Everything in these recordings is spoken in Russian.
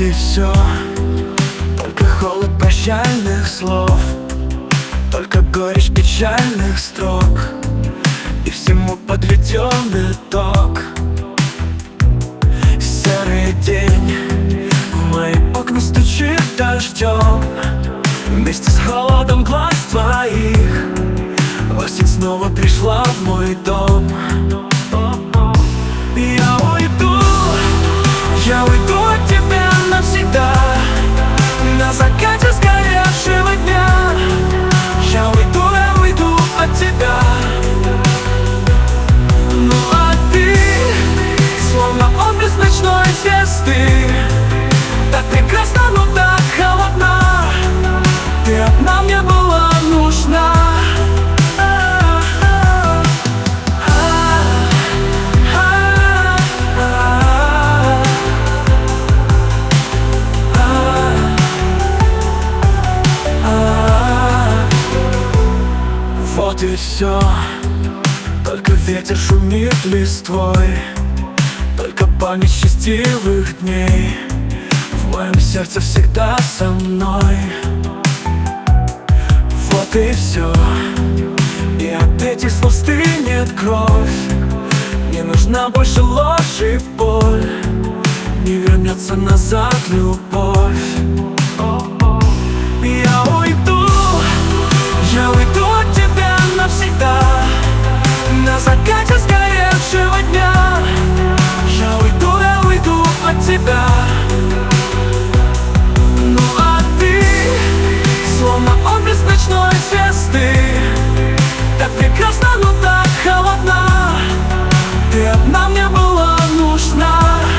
и все. Только холод прощальных слов, только горечь печальных строк, и всему подведен итог. Серый день в мои окна стучит дождем, вместе с холодом глаз твоих. Осень снова пришла в мой дом. Я уйду от тебя навсегда, на закате сгоревшего дня. Я уйду от тебя. Ну а ты, словно отблеск ночной звезды, так прекрасна, но так холодна. Ты одна мне была нужна. Вот и все. Только ветер шумит листвой, только память счастливых дней в моем сердце всегда со мной. Вот и все. И от этих слов стынет кровь. Не нужна больше ложь и боль, не вернется назад любовь. Я уйду от тебя навсегда, на закате сгоревшего дня. Я уйду от тебя. Ну а ты, словно отблеск ночной звезды, так прекрасна, но так холодна. Ты одна мне была нужна.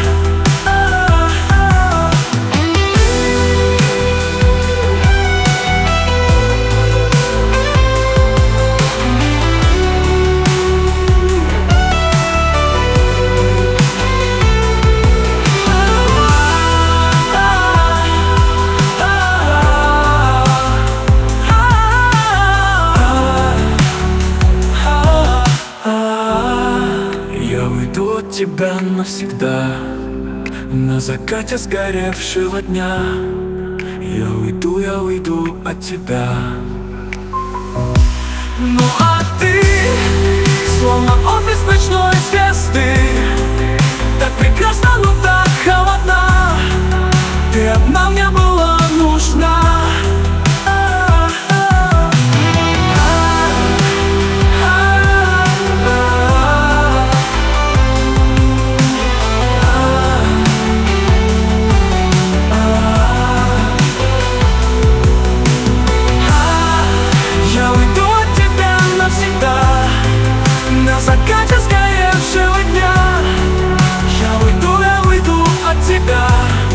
Я уйду от тебя навсегда, на закате сгоревшего дня. Я уйду от тебя. Ну а ты, словно отблеск ночной звезды, так прекрасна, но так холодна. Ты одна мне была нужна. На закате сгоревшего дня. Я уйду от тебя.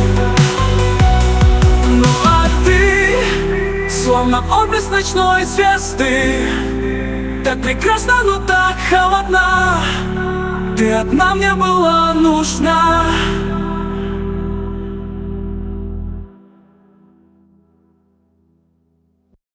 Ну а ты, словно отблеск ночной звезды, так прекрасна, но так холодна. Ты одна мне была нужна.